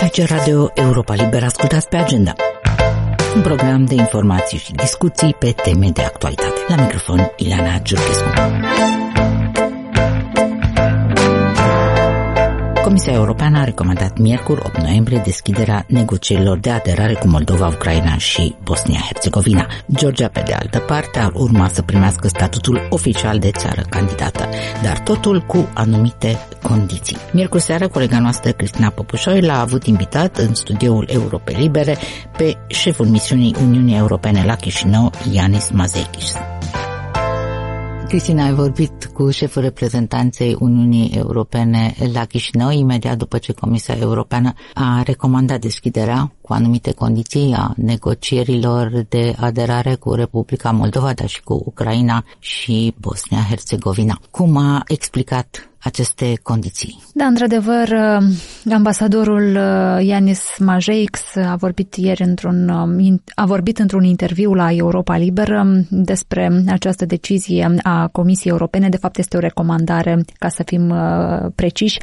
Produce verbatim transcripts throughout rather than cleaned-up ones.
Aici Radio Europa Liberă, ascultați pe Agenda, un program de informații și discuții pe teme de actualitate. La microfon, Ileana Giurchescu. Comisia Europeană a recomandat miercuri, opt noiembrie, deschiderea negocierilor de aderare cu Moldova, Ucraina și Bosnia-Herzegovina. Georgia, pe de altă parte, ar urma să primească statutul oficial de țară candidată, dar totul cu anumite condiții. Miercuri seară, colega noastră Cristina Păpușoi l-a avut invitat în studioul Europei Libere pe șeful misiunii Uniunii Europene la Chișinău, Yanis Mazeichis. Cristina, ai vorbit cu șeful reprezentanței Uniunii Europene la Chișinău imediat după ce Comisia Europeană a recomandat deschiderea cu anumite condiții a negocierilor de aderare cu Republica Moldova, dar și cu Ucraina și Bosnia-Herzegovina. Cum a explicat aceste condiții? Da, într-adevăr, ambasadorul Yanis Mazeichis a vorbit ieri într-un a vorbit într-un interviu la Europa Liberă despre această decizie a Comisiei Europene. De fapt, este o recomandare, ca să fim preciși,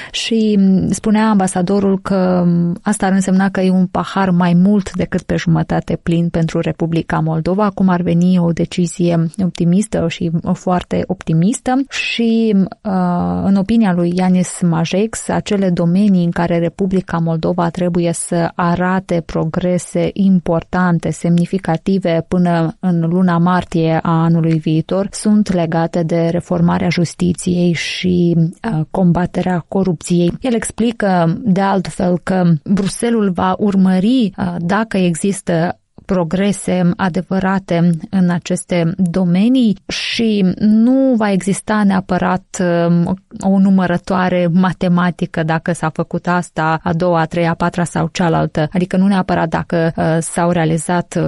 și spunea ambasadorul că asta ar însemna că e un pahar mai mult decât pe jumătate plin pentru Republica Moldova, cum ar veni o decizie optimistă și foarte optimistă și în opinia lui Yanis Mazeichis, acele domenii în care Republica Moldova trebuie să arate progrese importante, semnificative până în luna martie a anului viitor, sunt legate de reformarea justiției și combaterea corupției. El explică de altfel că Bruxelles va urmări dacă există progrese adevărate în aceste domenii și nu va exista neapărat o numărătoare matematică dacă s-a făcut asta, a doua, a treia, a patra sau cealaltă. Adică nu neapărat dacă s-au realizat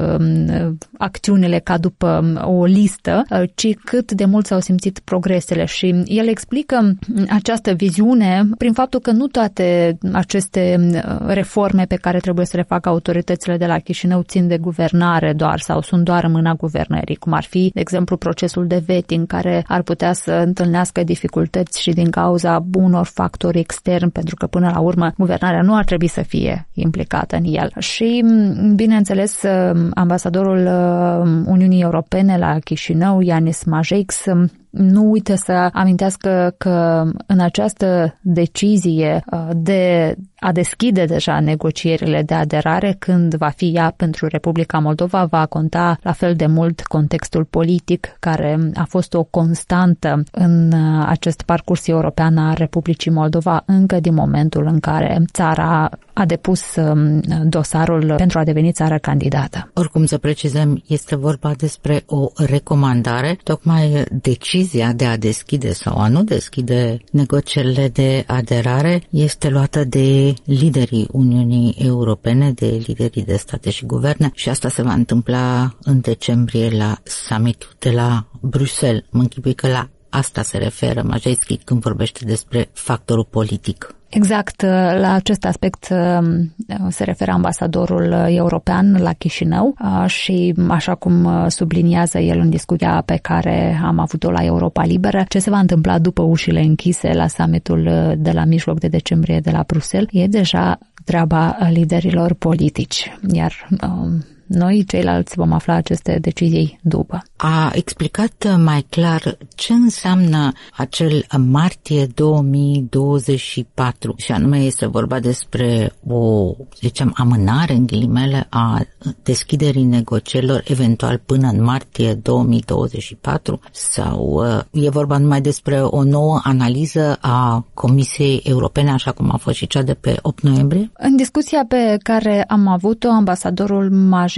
acțiunile ca după o listă, ci cât de mult s-au simțit progresele. Și el explică această viziune prin faptul că nu toate aceste reforme pe care trebuie să le facă autoritățile de la Chișinău țin de guvernare doar sau sunt doar în mâna guvernării, cum ar fi, de exemplu, procesul de vetting, care ar putea să întâlnească dificultăți și din cauza unor factori externi, pentru că până la urmă guvernarea nu ar trebui să fie implicată în el. Și, bineînțeles, ambasadorul Uniunii Europene la Chișinău, Yanis Mazeichis, nu uită să amintească că în această decizie de a deschide deja negocierile de aderare, când va fi ea pentru Republica Moldova, va conta la fel de mult contextul politic, care a fost o constantă în acest parcurs european a Republicii Moldova încă din momentul în care țara a depus dosarul pentru a deveni țară candidată. Oricum, să precizăm, este vorba despre o recomandare, tocmai decizia de a deschide sau a nu deschide negocierile de aderare este luată de liderii Uniunii Europene, de liderii de state și guverne, și asta se va întâmpla în decembrie la summitul de la Bruxelles. Mă închipui că la asta se referă Mazeichis când vorbește despre factorul politic. Exact, la acest aspect se referă ambasadorul european la Chișinău și, așa cum subliniază el în discuția pe care am avut-o la Europa Liberă, ce se va întâmpla după ușile închise la summitul de la mijloc de decembrie de la Bruxelles e deja treaba liderilor politici, iar noi, ceilalți, vom afla aceste decizii după. A explicat mai clar ce înseamnă acel martie două mii douăzeci și patru și anume este vorba despre o, zicem, amânare în ghilimele a deschiderii negocierilor eventual până în martie două mii douăzeci și patru sau e vorba numai despre o nouă analiză a Comisiei Europene, așa cum a fost și cea de pe opt noiembrie? În discuția pe care am avut-o, ambasadorul Mazeichis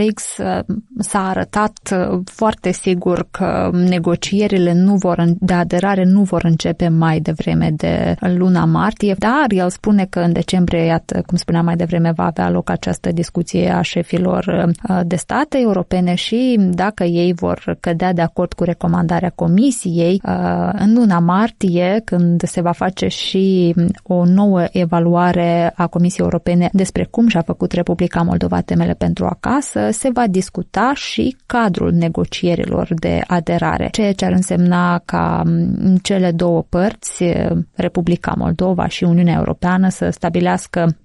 s-a arătat foarte sigur că negocierile nu vor, de aderare nu vor începe mai devreme de luna martie, dar el spune că în decembrie, iată, cum spuneam mai devreme, va avea loc această discuție a șefilor de state europene și dacă ei vor cădea de acord cu recomandarea Comisiei, în luna martie, când se va face și o nouă evaluare a Comisiei Europene despre cum și-a făcut Republica Moldova temele pentru acasă, se va discuta și cadrul negocierilor de aderare, ceea ce ar însemna ca cele două părți, Republica Moldova și Uniunea Europeană, să stabilească care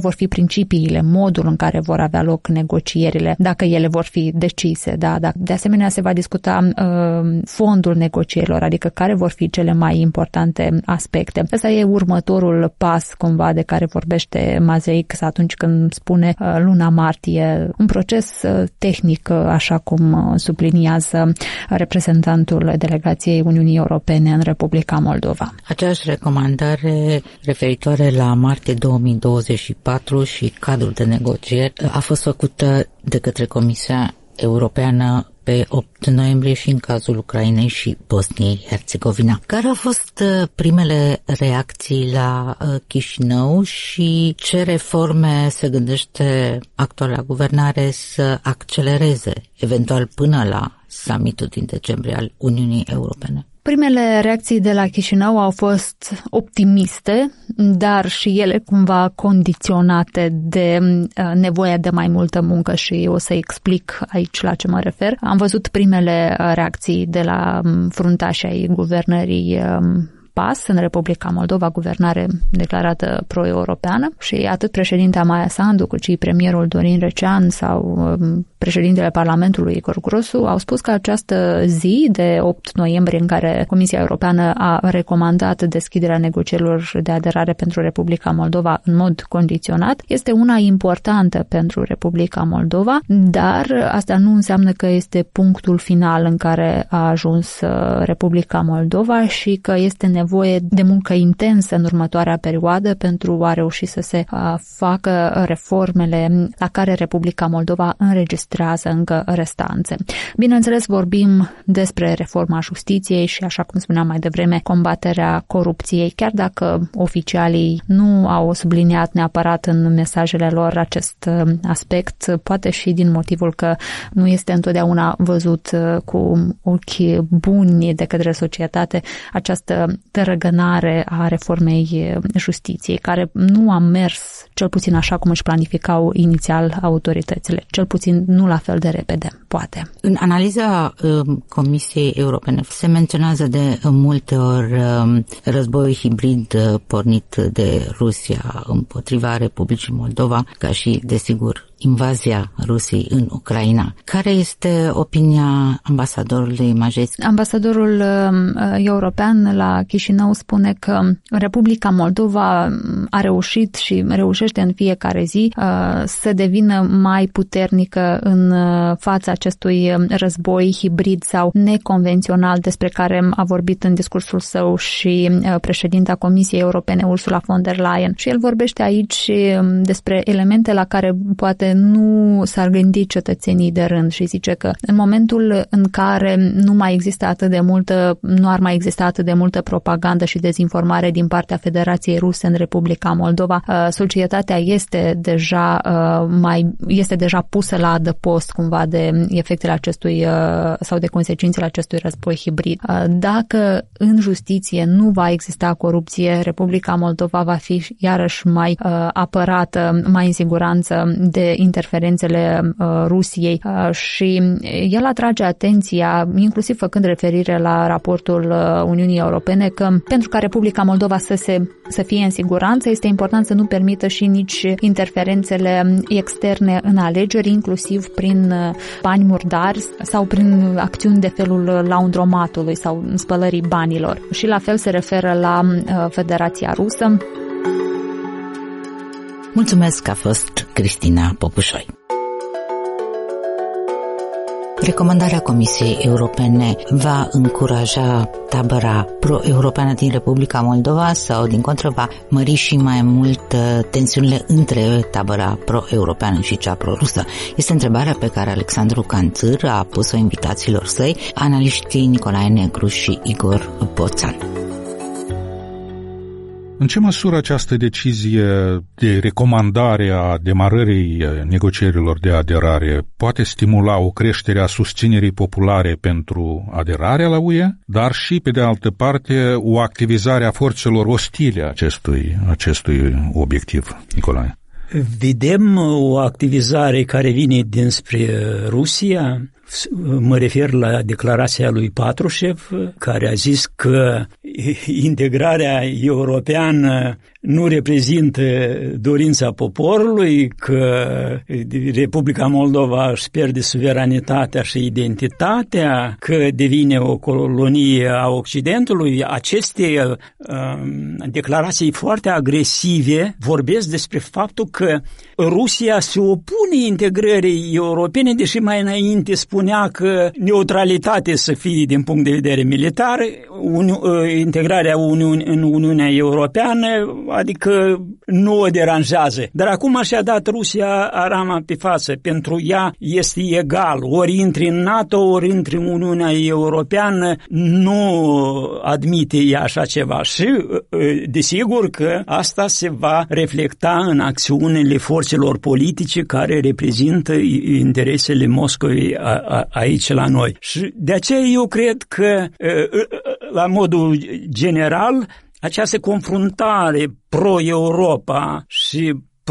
vor fi principiile, modul în care vor avea loc negocierile, dacă ele vor fi decise. Da? De asemenea, se va discuta uh, fondul negocierilor, adică care vor fi cele mai importante aspecte. Ăsta e următorul pas, cumva, de care vorbește Mazeiks atunci când spune uh, luna martie, un proces uh, tehnic, uh, așa cum uh, subliniază reprezentantul delegației Uniunii Europene în Republica Moldova. Aceeași recomandare referitoare la martie două mii douăzeci și patru și cadrul de negocieri a fost făcută de către Comisia Europeană pe opt noiembrie și în cazul Ucrainei și Bosniei-Herzegovina. Care au fost primele reacții la Chișinău și ce reforme se gândește actuala guvernare să accelereze, eventual până la summitul din decembrie al Uniunii Europene? Primele reacții de la Chișinău au fost optimiste, dar și ele cumva condiționate de nevoia de mai multă muncă și o să explic aici la ce mă refer. Am văzut primele reacții de la fruntașii ai guvernării P A S în Republica Moldova, guvernare declarată pro-europeană, și atât președintea Maia Sandu cât și premierul Dorin Recean sau președintele Parlamentului Igor Grosu au spus că această zi de opt noiembrie în care Comisia Europeană a recomandat deschiderea negocierilor de aderare pentru Republica Moldova în mod condiționat este una importantă pentru Republica Moldova, dar asta nu înseamnă că este punctul final în care a ajuns Republica Moldova și că este nevoie de muncă intensă în următoarea perioadă pentru a reuși să se facă reformele la care Republica Moldova înregistrează încă restanțe. Bineînțeles, vorbim despre reforma justiției și, așa cum spuneam mai devreme, combaterea corupției, chiar dacă oficialii nu au subliniat neapărat în mesajele lor acest aspect, poate și din motivul că nu este întotdeauna văzut cu ochi buni de către societate această tărăgănare a reformei justiției, care nu a mers, cel puțin așa cum își planificau inițial autoritățile, cel puțin nu la fel de repede, poate. În analiza uh, Comisiei Europene se menționează de multe ori uh, războiul hibrid uh, pornit de Rusia împotriva Republicii Moldova, ca și, desigur, invazia Rusiei în Ucraina. Care este opinia ambasadorului Majeiks? Ambasadorul uh, european la Chișinău spune că Republica Moldova a reușit și reușește în fiecare zi uh, să devină mai puternică în uh, fața acestui război hibrid sau neconvențional despre care a vorbit în discursul său și uh, președinta Comisiei Europene Ursula von der Leyen. Și el vorbește aici despre elemente la care poate nu s-ar gândi cetățenii de rând și zice că în momentul în care nu mai există atât de multă, nu ar mai exista atât de multă propagandă și dezinformare din partea Federației Ruse în Republica Moldova, societatea este deja mai este deja pusă la adăpost cumva de efectele acestui sau de consecințele acestui război hibrid. Dacă în justiție nu va exista corupție, Republica Moldova va fi iarăși mai apărată, mai în siguranță de interferențele uh, Rusiei uh, și el atrage atenția, inclusiv făcând referire la raportul uh, Uniunii Europene, că pentru ca Republica Moldova să, se, să fie în siguranță, este important să nu permită și nici interferențele externe în alegeri, inclusiv prin uh, bani murdari sau prin acțiuni de felul laundromatului sau spălării banilor. Și la fel se referă la uh, Federația Rusă. Mulțumesc că a fost Cristina Popușoi. Recomandarea Comisiei Europene va încuraja tabăra pro-europeană din Republica Moldova sau, din contră, va mări și mai mult tensiunile între tabăra pro-europeană și cea pro-rusă? Este întrebarea pe care Alexandru Canțâr a pus-o invitațiilor săi, analiștii Nicolae Negru și Igor Boțan. În ce măsură această decizie de recomandare a demarării negocierilor de aderare poate stimula o creștere a susținerii populare pentru aderarea la U E, dar și, pe de altă parte, o activizare a forțelor ostile acestui, acestui obiectiv? Nicolae. Vedem o activizare care vine dinspre Rusia. Mă refer la declarația lui Patrushev, care a zis că integrarea europeană nu reprezintă dorința poporului, că Republica Moldova își pierde suveranitatea și identitatea, că devine o colonie a Occidentului. Aceste uh, declarații foarte agresive vorbesc despre faptul că Rusia se opune integrării europene, deși mai înainte spunea că neutralitate să fie din punct de vedere militar, uni- integrarea Uniune, în Uniunea Europeană, adică nu o deranjează. Dar acum și-a dat Rusia arama pe față. Pentru ea este egal. Ori intri în NATO, ori intri în Uniunea Europeană, nu admite ea așa ceva. Și desigur că asta se va reflecta în acțiunile forțelor politice care reprezintă interesele Moscovei a, a, aici la noi. Și de aceea eu cred că, la modul general, această confruntare pro-Europa și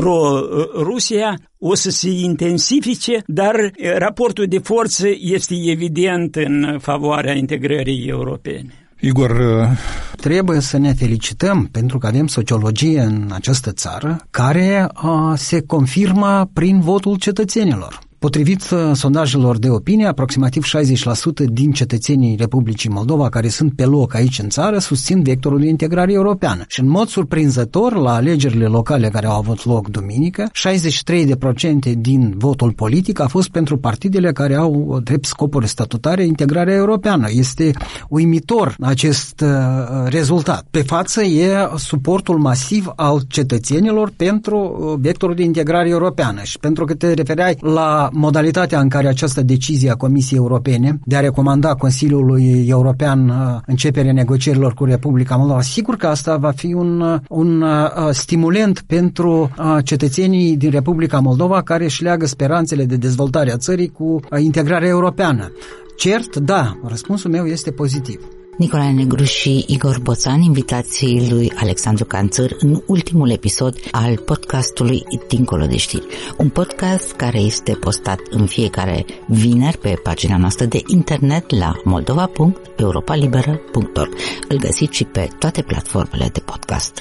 pro-Rusia o să se intensifice, dar raportul de forță este evident în favoarea integrării europene. Igor, trebuie să ne felicităm pentru că avem sociologie în această țară care uh, se confirmă prin votul cetățenilor. Potrivit sondajelor de opinie, aproximativ șaizeci la sută din cetățenii Republicii Moldova care sunt pe loc aici în țară susțin vectorul integrării europeană. Și în mod surprinzător, la alegerile locale care au avut loc duminică, șaizeci și trei la sută din votul politic a fost pentru partidele care au drept scopuri statutare integrarea europeană. Este uimitor acest uh, rezultat. Pe față e suportul masiv al cetățenilor pentru uh, vectorul de integrare europeană. Și pentru că te refereai la modalitatea în care această decizie a Comisiei Europene de a recomanda Consiliului European începerea negocierilor cu Republica Moldova, sigur că asta va fi un, un stimulent pentru cetățenii din Republica Moldova care își leagă speranțele de dezvoltare a țării cu integrarea europeană. Cert, da, răspunsul meu este pozitiv. Nicolae Negru și Igor Boțan, invitații lui Alexandru Canțăr în ultimul episod al podcastului Dincolo de știri. Un podcast care este postat în fiecare vineri pe pagina noastră de internet la moldova punct europa liberă punct org. Îl găsiți și pe toate platformele de podcast.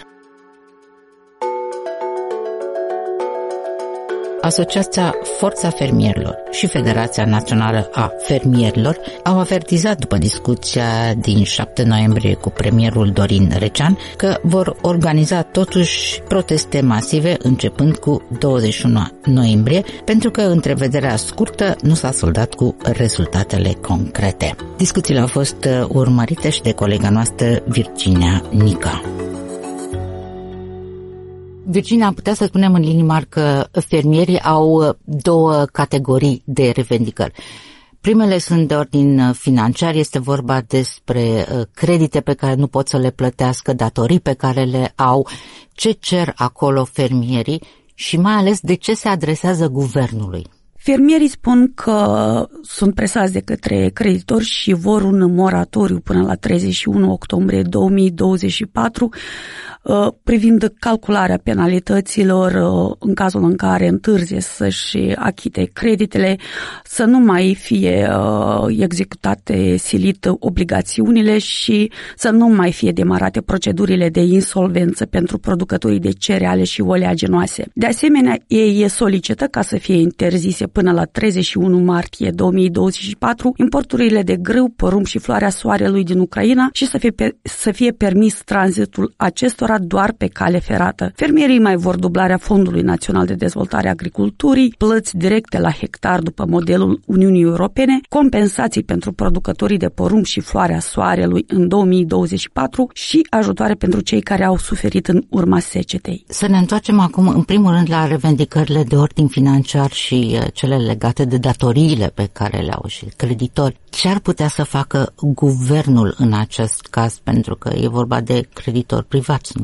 Asociația Forța Fermierilor și Federația Națională a Fermierilor au avertizat după discuția din șapte noiembrie cu premierul Dorin Recean că vor organiza totuși proteste masive începând cu douăzeci și unu noiembrie, pentru că întrevederea scurtă nu s-a soldat cu rezultatele concrete. Discuțiile au fost urmărite și de colega noastră Virginia Nica. Virginia, am putea să spunem în linii mari că fermierii au două categorii de revendicări. Primele sunt de ordin financiar, este vorba despre credite pe care nu pot să le plătească, datorii pe care le au, ce cer acolo fermierii și mai ales de ce se adresează guvernului. Fermierii spun că sunt presați de către creditori și vor un moratoriu până la treizeci și unu octombrie două mii douăzeci și patru privind calcularea penalităților în cazul în care întârzie să-și achite creditele, să nu mai fie executate silit obligațiunile și să nu mai fie demarate procedurile de insolvență pentru producătorii de cereale și oleaginoase. De asemenea, ei solicită ca să fie interzise până la treizeci și unu martie două mii douăzeci și patru importurile de grâu, porumb și floarea soarelui din Ucraina și să fie, să fie permis tranzitul acestora doar pe cale ferată. Fermierii mai vor dublarea Fondului Național de Dezvoltare a Agriculturii, plăți directe la hectar după modelul Uniunii Europene, compensații pentru producătorii de porumb și floarea soarelui în două mii douăzeci și patru și ajutoare pentru cei care au suferit în urma secetei. Să ne întoarcem acum în primul rând la revendicările de ordin financiar și cele legate de datoriile pe care le au și creditori. Ce ar putea să facă guvernul în acest caz? Pentru că e vorba de creditori privați, nu?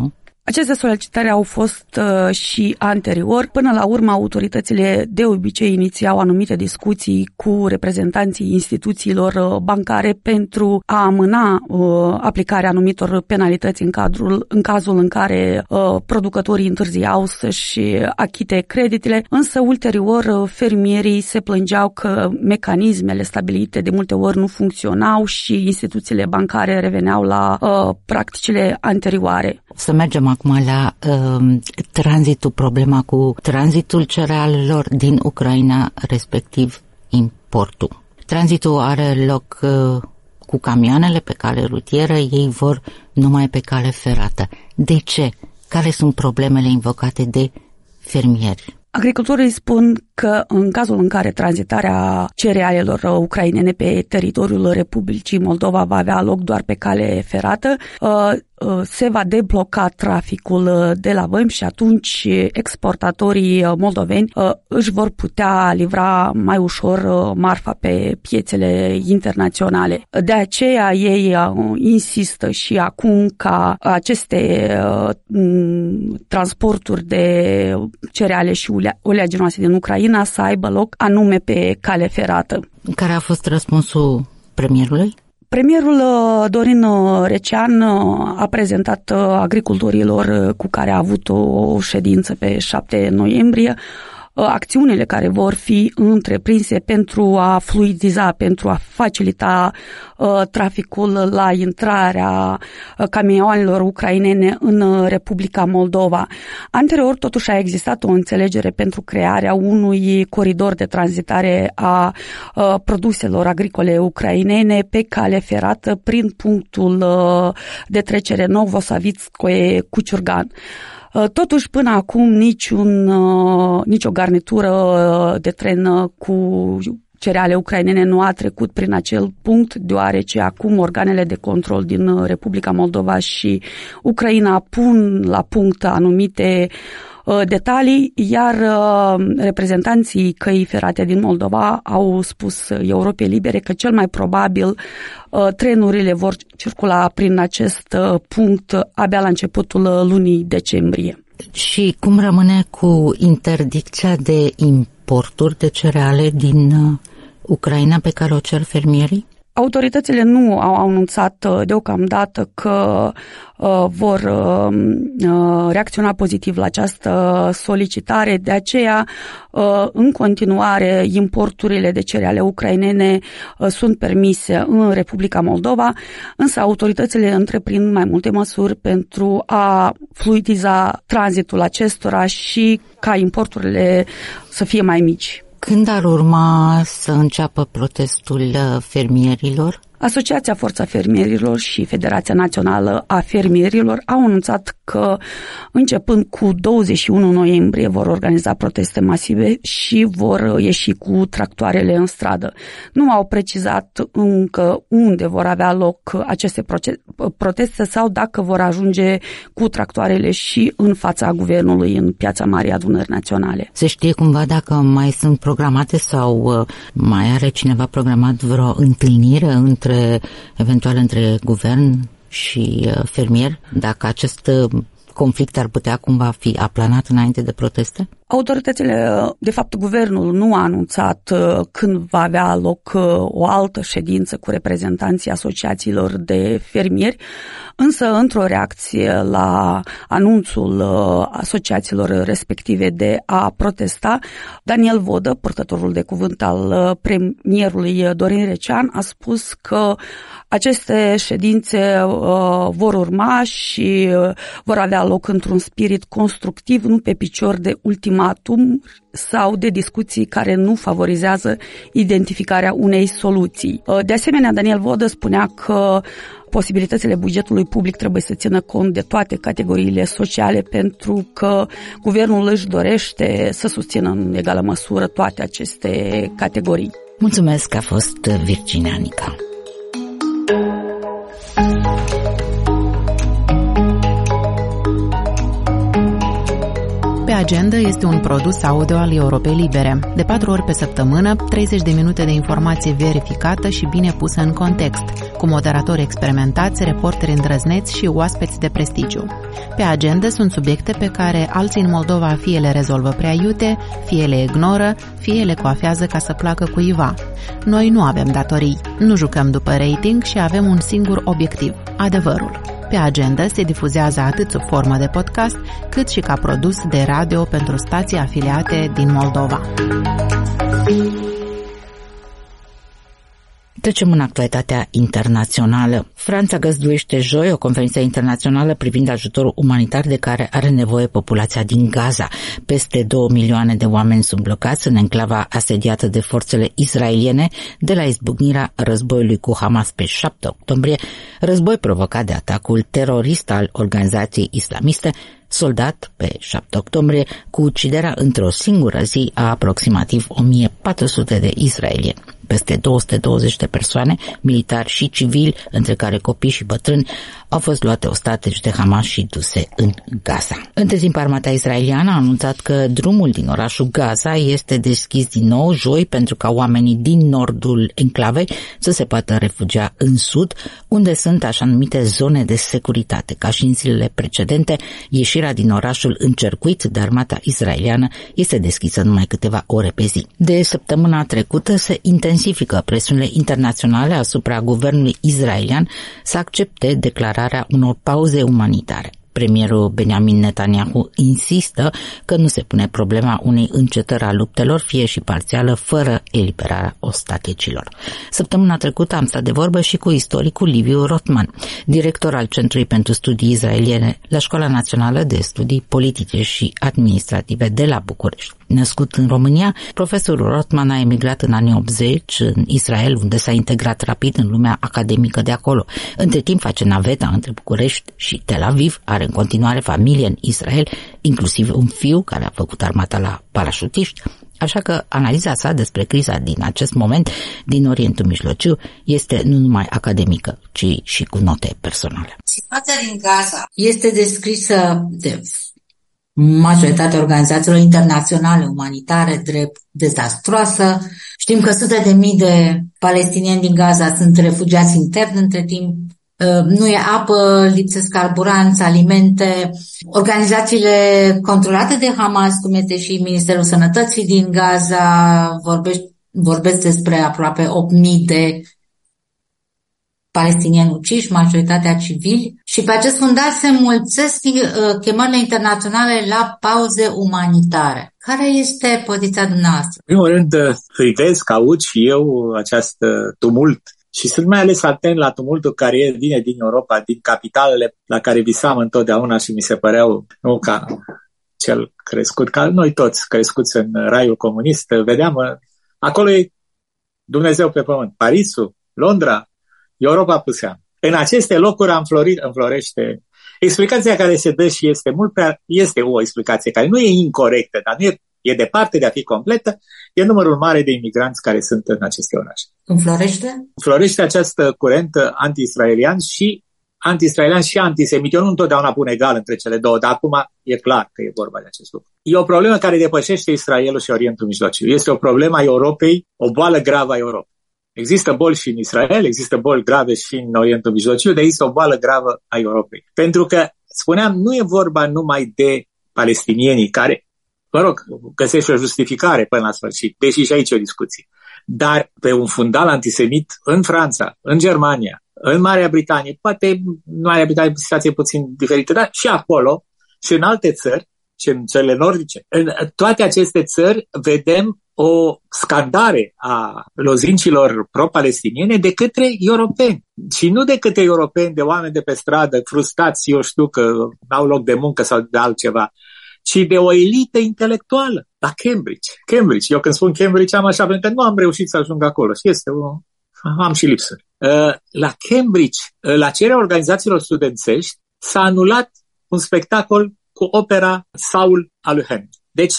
Aceste solicitări au fost uh, și anterior. Până la urmă, autoritățile de obicei inițiau anumite discuții cu reprezentanții instituțiilor uh, bancare pentru a amâna uh, aplicarea anumitor penalități în, cadrul, în cazul în care uh, producătorii întârziau să-și achite creditele, însă ulterior uh, fermierii se plângeau că mecanismele stabilite de multe ori nu funcționau și instituțiile bancare reveneau la uh, practicile anterioare. Să mergem acum la uh, tranzitul, problema cu tranzitul cerealelor din Ucraina, respectiv importul. Tranzitul are loc uh, cu camioanele pe cale rutieră, ei vor numai pe cale ferată. De ce? Care sunt problemele invocate de fermieri? Agricultorii spun că în cazul în care tranzitarea cerealelor ucrainene pe teritoriul Republicii Moldova va avea loc doar pe cale ferată, se va debloca traficul de la vămi și atunci exportatorii moldoveni își vor putea livra mai ușor marfa pe piețele internaționale. De aceea ei insistă și acum ca aceste transporturi de cereale și oleaginoase din Ucraina să aibă loc anume pe cale ferată. Care a fost răspunsul premierului? Premierul Dorin Recean a prezentat agricultorilor cu care a avut o ședință pe șapte noiembrie acțiunile care vor fi întreprinse pentru a fluidiza, pentru a facilita uh, traficul la intrarea uh, camioanelor ucrainene în Republica Moldova. Anterior, totuși, a existat o înțelegere pentru crearea unui coridor de tranzitare a uh, produselor agricole ucrainene pe cale ferată prin punctul uh, de trecere Novosavitskoe-Cuciurgan. Totuși, până acum, niciun, nicio garnitură de tren cu cereale ucrainene nu a trecut prin acel punct, deoarece acum organele de control din Republica Moldova și Ucraina pun la punct anumite detalii, iar reprezentanții căii ferate din Moldova au spus Europei Libere că cel mai probabil trenurile vor circula prin acest punct abia la începutul lunii decembrie. Și cum rămâne cu interdicția de importuri de cereale din Ucraina pe care o cer fermierii? Autoritățile nu au anunțat deocamdată că uh, vor uh, reacționa pozitiv la această solicitare, de aceea uh, în continuare importurile de cereale ucrainene uh, sunt permise în Republica Moldova, însă autoritățile întreprind mai multe măsuri pentru a fluidiza tranzitul acestora și ca importurile să fie mai mici. Când ar urma să înceapă protestul fermierilor? Asociația Forța Fermierilor și Federația Națională a Fermierilor au anunțat că începând cu douăzeci și unu noiembrie vor organiza proteste masive și vor ieși cu tractoarele în stradă. Nu au precizat încă unde vor avea loc aceste proteste sau dacă vor ajunge cu tractoarele și în fața guvernului în Piața Marii Adunări Naționale. Se știe cumva dacă mai sunt programate sau mai are cineva programat vreo întâlnire între eventual între guvern și fermier, dacă acest conflict ar putea cumva fi aplanat înainte de proteste? Autoritățile, de fapt guvernul nu a anunțat când va avea loc o altă ședință cu reprezentanții asociațiilor de fermieri, însă într-o reacție la anunțul asociațiilor respective de a protesta, Daniel Vodă, purtătorul de cuvânt al premierului Dorin Recean, a spus că aceste ședințe vor urma și vor avea loc într-un spirit constructiv, nu pe picior de ultimatum sau de discuții care nu favorizează identificarea unei soluții. De asemenea, Daniel Vodă spunea că posibilitățile bugetului public trebuie să țină cont de toate categoriile sociale pentru că guvernul își dorește să susțină în egală măsură toate aceste categorii. Mulțumesc că a fost Virginia Nica. Pe Agenda este un produs audio al Europei Libere. De patru ori pe săptămână, treizeci de minute de informație verificată și bine pusă în context, cu moderatori experimentați, reporteri îndrăzneți și oaspeți de prestigiu. Pe Agenda sunt subiecte pe care alții în Moldova fie le rezolvă prea iute, fie le ignoră, fie le coafează ca să placă cuiva. Noi nu avem datorii, nu jucăm după rating și avem un singur obiectiv, adevărul. Pe Agenda se difuzează atât sub formă de podcast, cât și ca produs de radio pentru stații afiliate din Moldova. Trecem în actualitatea internațională. Franța găzduiește joi o conferință internațională privind ajutorul umanitar de care are nevoie populația din Gaza. Peste două milioane de oameni sunt blocați în enclava asediată de forțele israeliene de la izbucnirea războiului cu Hamas pe șapte octombrie, război provocat de atacul terorist al organizației islamiste, soldat pe șapte octombrie, cu uciderea într-o singură zi a aproximativ o mie patru sute de israelieni. Peste două sute douăzeci de persoane, militari și civili, între care copii și bătrâni, au fost luate ostateci de Hamas și duse în Gaza. Între timp, armata israeliană a anunțat că drumul din orașul Gaza este deschis din nou joi pentru ca oamenii din nordul enclavei să se poată refugia în sud, unde sunt așa numite zone de securitate. Ca și în zilele precedente, ieșirea din orașul încercuit de armata israeliană este deschisă numai câteva ore pe zi. De săptămâna trecută se intensifică presiunile internaționale asupra guvernului israelian să accepte declararea unor pauze umanitare. Premierul Benjamin Netanyahu insistă că nu se pune problema unei încetări a luptelor, fie și parțială, fără eliberarea ostatecilor. Săptămâna trecută am stat de vorbă și cu istoricul Liviu Rothman, director al Centrului pentru Studii Israeliene la Școala Națională de Studii Politice și Administrative de la București. Născut în România, profesorul Rothman a emigrat în anii optzeci în Israel, unde s-a integrat rapid în lumea academică de acolo. Între timp face naveta între București și Tel Aviv, are în continuare familie în Israel, inclusiv un fiu care a făcut armata la parașutiști, așa că analiza sa despre criza din acest moment din Orientul Mijlociu este nu numai academică, ci și cu note personale. Situația din Gaza este descrisă de majoritatea organizațiilor internaționale umanitare drept dezastroasă. Știm că sute de mii de palestinieni din Gaza sunt refugiați intern între timp. Nu e apă, lipsesc carburanți, alimente. Organizațiile controlate de Hamas, cum este și Ministerul Sănătății din Gaza, vorbești, vorbesc despre aproape opt mii de palestinieni uciși, majoritatea civili. Și pe acest fundat se înmulțesc chemările internaționale la pauze umanitare. Care este poziția dumneavoastră? În primul rând, privesc, aud și eu această tumult. Și sunt mai ales atent la tumultul care vine din Europa, din capitalele la care visam întotdeauna și mi se păreau, nu ca cel crescut, ca noi toți crescuți în raiul comunist, vedeam, acolo e Dumnezeu pe pământ, Parisul, Londra, Europa Pusean. În aceste locuri am florit, înflorește. Explicația care se dă și este mult prea, este o explicație care nu e incorectă, dar nu e e departe de a fi completă, e numărul mare de imigranți care sunt în aceste orașe. Înflorește? Înflorește această curent anti-israelian și anti-israelian și antisemit. Eu nu întotdeauna pun egal între cele două, dar acum e clar că e vorba de acest lucru. E o problemă care depășește Israelul și Orientul Mijlociu. Este o problemă a Europei, o boală gravă a Europei. Există boli și în Israel, există boli grave și în Orientul Mijlociu, dar există o boală gravă a Europei. Pentru că, spuneam, nu e vorba numai de palestinienii care, mă rog, găsește o justificare până la sfârșit, deși și aici e o discuție. Dar pe un fundal antisemit în Franța, în Germania, în Marea Britanie, poate în Marea Britanie o situație puțin diferită, dar și acolo și în alte țări, și în țările nordice. În toate aceste țări vedem o scandare a lozincilor pro-palestiniene de către europeni. Și nu de către europeni, de oameni de pe stradă, frustrați, eu știu că n-au loc de muncă sau de altceva, ci de o elită intelectuală la Cambridge. Cambridge. Eu când spun Cambridge am așa, pentru că nu am reușit să ajung acolo. Și este o... am și lipsuri. La Cambridge, la cererea organizațiilor studențești, s-a anulat un spectacol cu opera Saul al lui Handel. Deci,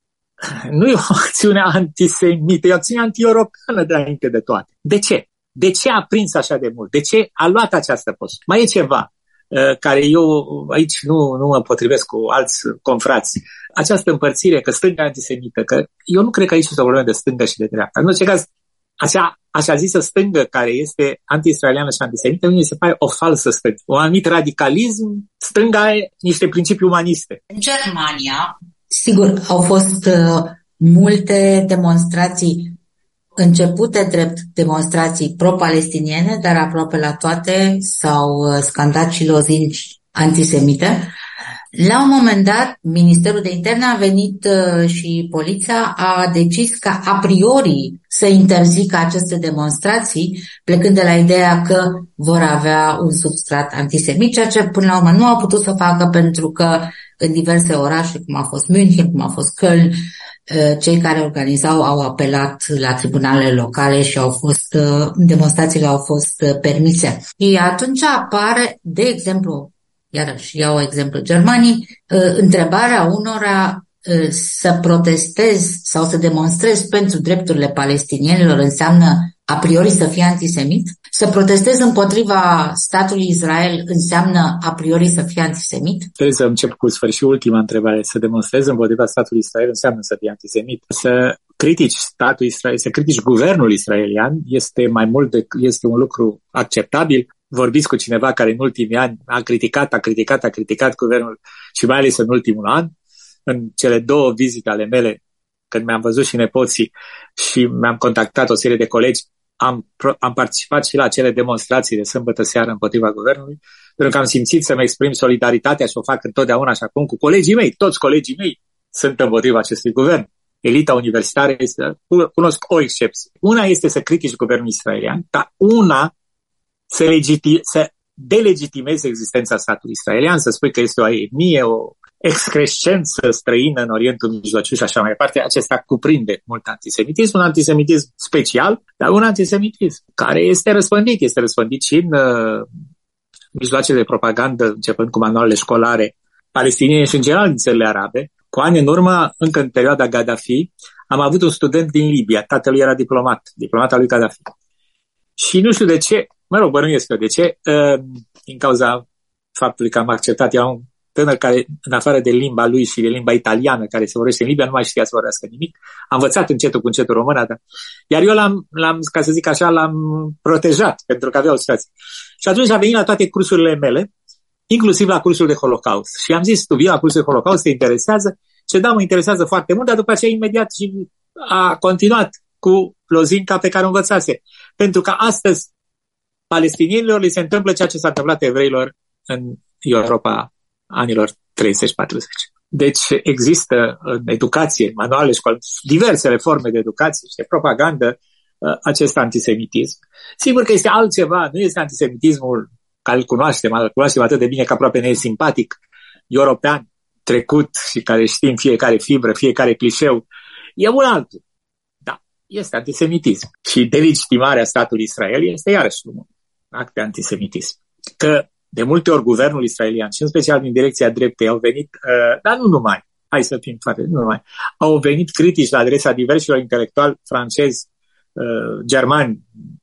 nu e o acțiune antisemită, e o acțiune anti-europeană înainte de toate. De ce? De ce a prins așa de mult? De ce a luat această postură? Mai e ceva. care eu aici nu, nu mă potrivesc cu alți confrați. Această împărțire că stânga antisemită, că eu nu cred că aici este o problemă de stângă și de dreapta. În orice caz, așa, așa zisă stângă care este anti-israeliană și antisemită, mi se pare o falsă stângă. Un anumit radicalism, stânga are niște principii umaniste. În Germania, sigur, au fost uh, multe demonstrații începute drept demonstrații pro-palestiniene, dar aproape la toate s-au scandat și lozinci antisemite. La un moment dat, Ministerul de Interne a venit uh, și poliția a decis ca a priori să interzică aceste demonstrații, plecând de la ideea că vor avea un substrat antisemit, ceea ce până la urmă nu au putut să facă pentru că în diverse orașe, cum a fost München, cum a fost Köln, cei care organizau au apelat la tribunalele locale și au fost, demonstrațiile au fost permise. Și atunci apare, de exemplu, iarăși iau exemplu Germanii, întrebarea unora să protestezi sau să demonstrezi pentru drepturile palestinienilor înseamnă a priori să fie antisemit? Să protestezi împotriva statului Israel înseamnă a priori să fie antisemit? Trebuie să încep cu sfârșit ultima întrebare. Să demonstrezi împotriva statului Israel înseamnă să fie antisemit. Să critici statul Israel, să critici guvernul israelian este mai mult de, este un lucru acceptabil. Vorbiți cu cineva care în ultimii ani a criticat, a criticat, a criticat guvernul și mai ales în ultimul an. În cele două vizite ale mele, când mi-am văzut și nepoții și mi-am contactat o serie de colegi, am, am participat și la acele demonstrații de sâmbătă seară împotriva guvernului, pentru că am simțit să-mi exprim solidaritatea și o fac întotdeauna și acum cu colegii mei. Toți colegii mei sunt împotriva acestui guvern. Elita universitară este, cunosc o excepție. Una este să critici guvernul israelian, dar una să, legiti, să delegitimezi existența statului israelian, să spui că este o etnie, o excrescență străină în Orientul Mijlociu și așa mai departe. Acesta cuprinde mult antisemitism, un antisemitism special, dar un antisemitism care este răspândit. Este răspândit și în uh, mijloacele de propagandă, începând cu manualele școlare palestiniene și în general din țările arabe. Cu ani în urmă, încă în perioada Gaddafi, am avut un student din Libia, tatălui era diplomat, diplomat al lui Gaddafi. Și nu știu de ce, mă rog, bănuiesc eu de ce, uh, din cauza faptului că am acceptat, era un tânăr care, în afară de limba lui și de limba italiană care se vorbește în Libia, nu mai știa să vorbească nimic. Am învățat încetul cu încetul română, dar... iar eu l-am, l-am, ca să zic așa, l-am protejat, pentru că avea o situație. Și atunci a venit la toate cursurile mele, inclusiv la cursul de Holocaust. Și am zis, tu vii la cursul de Holocaust, te interesează? Ce da, mă interesează foarte mult, dar după aceea imediat și a continuat cu lozinca pe care o învățase. Pentru că astăzi palestinienilor li se întâmplă ceea ce s-a întâmplat evreilor în Europa anilor treizeci patruzeci. Deci există în educație, în manuale școlare, diversele forme de educație și de propagandă acest antisemitism. Sigur că este altceva, nu este antisemitismul care îl cunoaștem, îl cunoaștem atât de bine că aproape ne e simpatic, european, trecut și care știm fiecare fibră, fiecare clișeu. E un altul. Da, este antisemitism. Și delegitimarea statului Israel este iarăși un act de antisemitism. Că de multe ori guvernul israelian și în special din direcția dreptei au venit, uh, dar nu numai, hai să fim foarte, nu numai, au venit critici la adresa diversilor intelectuali francezi, uh, germani,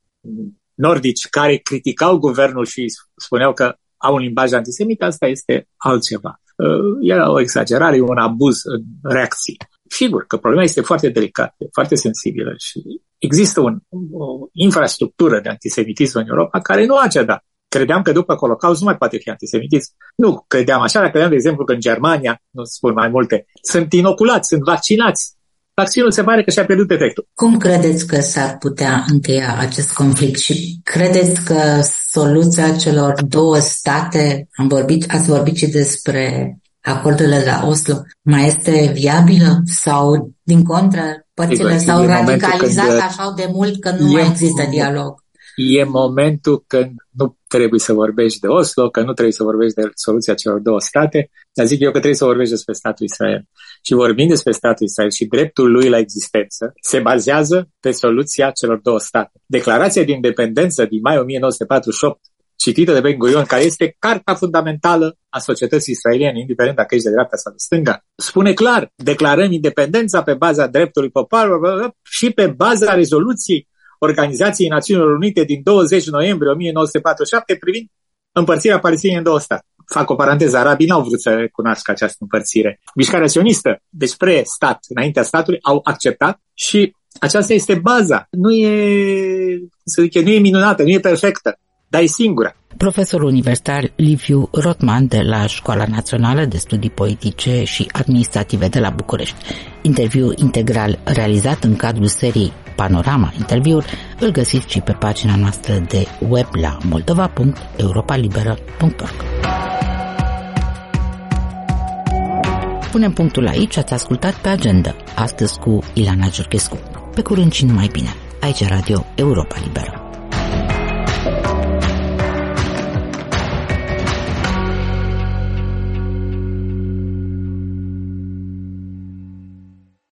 nordici, care criticau guvernul și spuneau că au un limbaj antisemit, asta este altceva. Uh, era o exagerare, un abuz în reacții. Sigur că problema este foarte delicată, foarte sensibilă și există un, o infrastructură de antisemitism în Europa care nu a cedat. Credeam că după Holocaust nu mai poate fi antisemitism. Nu credeam așa, dar credeam, de exemplu, că în Germania, nu spun mai multe, sunt inoculați, sunt vaccinați. Vaccinul se pare că și-a pierdut efectul. Cum credeți că s-ar putea încheia acest conflict și credeți că soluția celor două state, am vorbit, ați vorbit și despre acordurile la Oslo, mai este viabilă sau, din contră, părțile e, s-au radicalizat când, așa de mult că nu e, mai există dialog? E momentul când nu trebuie să vorbești de Oslo, că nu trebuie să vorbești de soluția celor două state, dar zic eu că trebuie să vorbești despre statul Israel. Și vorbind despre statul Israel și dreptul lui la existență, se bazează pe soluția celor două state. Declarația de independență din mai o mie nouă sute patruzeci și opt, citită de Ben Gurion, care este carta fundamentală a societății israeliene, indiferent dacă ești de dreapta sau de stânga, spune clar, declarăm independența pe baza dreptului poporului și pe baza rezoluției Organizației Națiunilor Unite din douăzeci noiembrie o mie nouă sute patruzeci și șapte privind împărțirea Palestinei în două state. Fac o paranteză, arabii n-au vrut să recunoască această împărțire. Mișcarea sionistă, despre stat, înaintea statului, au acceptat și aceasta este baza. Nu e, să zic, nu e minunată, nu e perfectă, dar e singura. Profesorul universitar Liviu Rotman de la Școala Națională de Studii Politice și Administrative de la București. Interviu integral realizat în cadrul seriei Panorama Interviuri îl găsiți și pe pagina noastră de web la moldova punct europa liberă punct org. Punem punctul aici, ați ascultat Pe Agenda, astăzi cu Ilana Giurchescu. Pe curând și numai bine, aici Radio Europa Liberă.